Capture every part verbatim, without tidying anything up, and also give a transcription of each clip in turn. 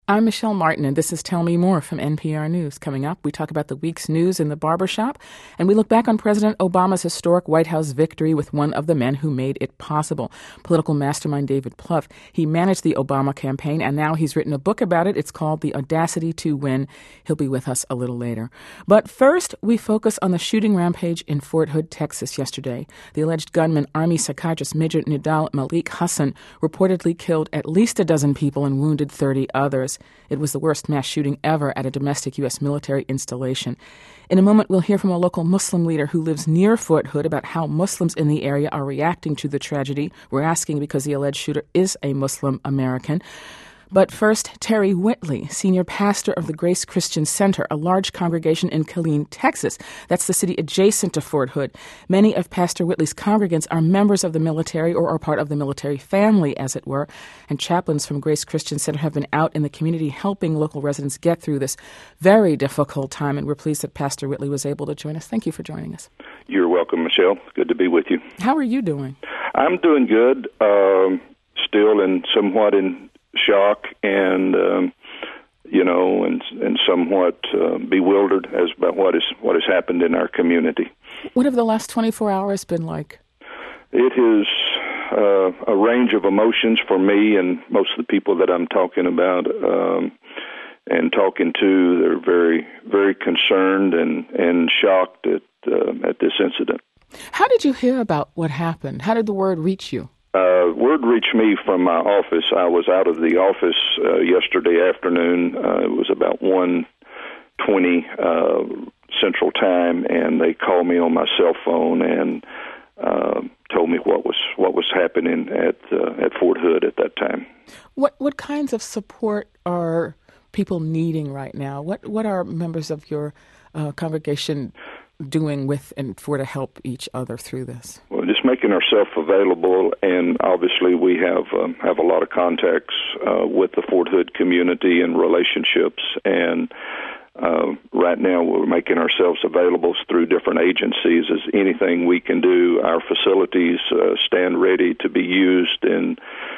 I'm Michelle Martin, and this is Tell Me More from N P R News. Coming up, we talk about the week's news in the barbershop, and we look back on President Obama's historic White House victory with one of the men who made it possible, political mastermind David Plouffe. He managed the Obama campaign, and now he's written a book about it. It's called The Audacity to Win. He'll be with us a little later. But first, we focus on the shooting rampage in Fort Hood, Texas yesterday. The alleged gunman, Army psychiatrist Major Nidal Malik Hasan, reportedly killed at least a dozen people and wounded thirty others. It was the worst mass shooting ever at a domestic U S military installation. In a moment, we'll hear from a local Muslim leader who lives near Fort Hood about how Muslims in the area are reacting to the tragedy. We're asking because the alleged shooter is a Muslim American. But first, Terry Whitley, senior pastor of the Grace Christian Center, a large congregation in Killeen, Texas. That's the city adjacent to Fort Hood. Many of Pastor Whitley's congregants are members of the military or are part of the military family, as it were. And chaplains from Grace Christian Center have been out in the community helping local residents get through this very difficult time. And we're pleased that Pastor Whitley was able to join us. Thank you for joining us. You're welcome, Michelle. Good to be with you. How are you doing? I'm doing good. Um, still in somewhat in shock and um, you know, and and somewhat uh, bewildered as about what is what has happened in our community. What have the last twenty-four hours been like? It is uh, a range of emotions for me and most of the people that I'm talking about um, and talking to. They're very very concerned and and shocked at uh, at this incident. How did you hear about what happened? How did the word reach you? Uh, word reached me from my office. I was out of the office uh, yesterday afternoon. Uh, it was about one twenty uh, Central Time, and they called me on my cell phone and uh, told me what was what was happening at uh, at Fort Hood at that time. What what kinds of support are people needing right now? What what are members of your uh, congregation doing with and for to help each other through this? Well, just making ourselves available, and obviously we have um, have a lot of contacts uh, with the Fort Hood community and relationships, and uh, right now we're making ourselves available through different agencies as anything we can do. Our facilities uh, stand ready to be used in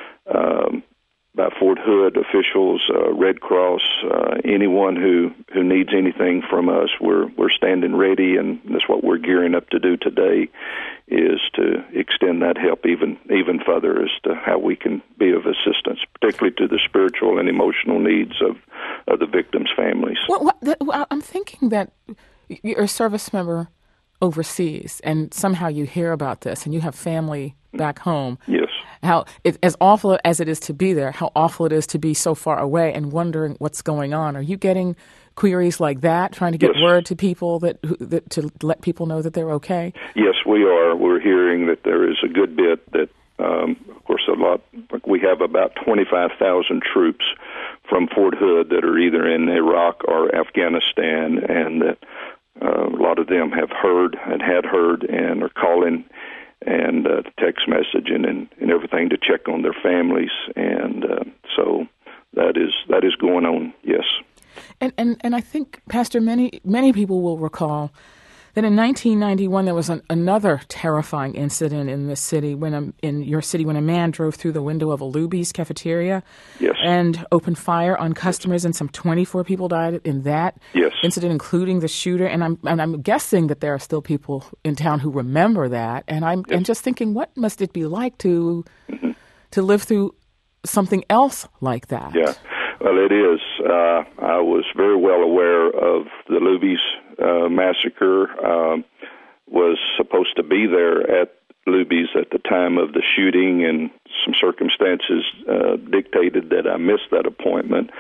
um, by Fort Hood officials, uh, Red Cross, uh, anyone who, who needs anything from us, we're we're standing ready, and that's what we're gearing up to do today, is to extend that help even even further as to how we can be of assistance, particularly to the spiritual and emotional needs of, of the victims' families. Well, what, the, well, I'm thinking that you're a service member overseas, and somehow you hear about this, and you have family back home. Yes. How, it, as awful as it is to be there, how awful it is to be so far away and wondering what's going on. Are you getting queries like that, trying to get yes. word to people that, that to let people know that they're okay? Yes, we are. We're hearing that there is a good bit that, um, of course, a lot. We have about twenty-five thousand troops from Fort Hood that are either in Iraq or Afghanistan, and that uh, a lot of them have heard and had heard and are calling and uh, text messaging and, and everything to check on their families, and uh, so that is that is going on. Yes, and and and I think, Pastor, many many people will recall that in nineteen ninety-one there was an, another terrifying incident in this city when a, in your city when a man drove through the window of a Luby's cafeteria yes. and opened fire on customers, and some twenty-four people died in that yes. incident, including the shooter. And I'm and I'm guessing that there are still people in town who remember that. And I'm yes. and just thinking, what must it be like to mm-hmm. to live through something else like that? Yeah. Well, it is. Uh, I was very well aware of the Luby's uh, massacre. Um, was supposed to be there at Luby's at the time of the shooting, and some circumstances uh, dictated that I missed that appointment,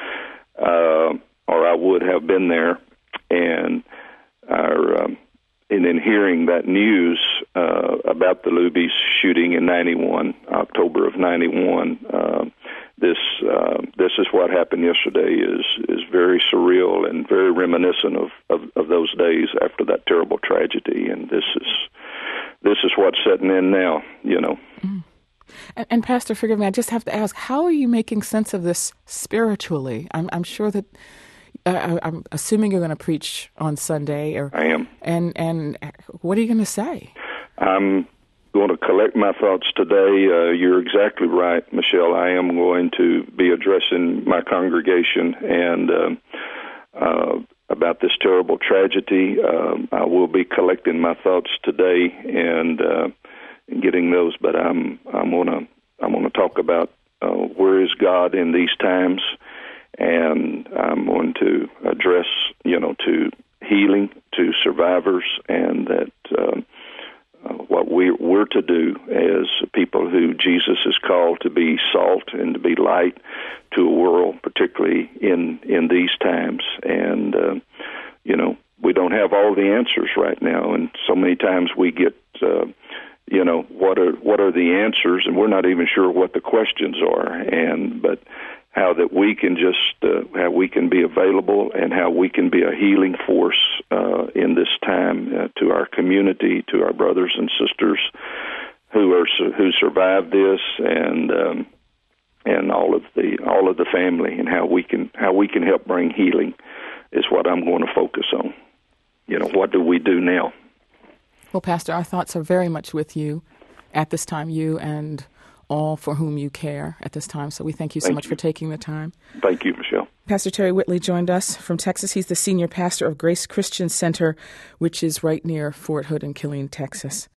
uh, or I would have been there. And our, um, and then hearing that news uh, about the Luby's shooting in ninety-one, October of ninety-one. Uh, This uh, this is what happened yesterday is is very surreal and very reminiscent of, of, of those days after that terrible tragedy, and this is this is what's setting in now, you know. Mm. And, and Pastor, forgive me, I just have to ask, how are you making sense of this spiritually? I'm I'm sure that uh, I'm assuming you're going to preach on Sunday, or I am. And and what are you going to say? I'm going to collect my thoughts today. Uh, you're exactly right, Michelle. I am going to be addressing my congregation and uh, uh, about this terrible tragedy. Um, I will be collecting my thoughts today and uh, getting those, but I'm I'm gonna I'm gonna talk about uh, where is God in these times, and I'm going to address, you know, to healing, to survivors, and that uh, uh, what we, we're to do as people who Jesus has called to be salt and to be light to a world, particularly in, in these times. And, uh, you know, we don't have all the answers right now, and so many times we get, uh, you know, what are what are the answers, and we're not even sure what the questions are, and but how that we can just, uh, how we can be available and how we can be a healing force uh, in this time uh, to our community, to our brothers and sisters who are who survived this, and um, and all of the all of the family, and how we can how we can help bring healing is what I'm going to focus on. You know, what do we do now? Well, Pastor, our thoughts are very much with you at this time, you and all for whom you care at this time. So we thank you so thank much you. for taking the time. Thank you, Michelle. Pastor Terry Whitley joined us from Texas. He's the senior pastor of Grace Christian Center, which is right near Fort Hood in Killeen, Texas.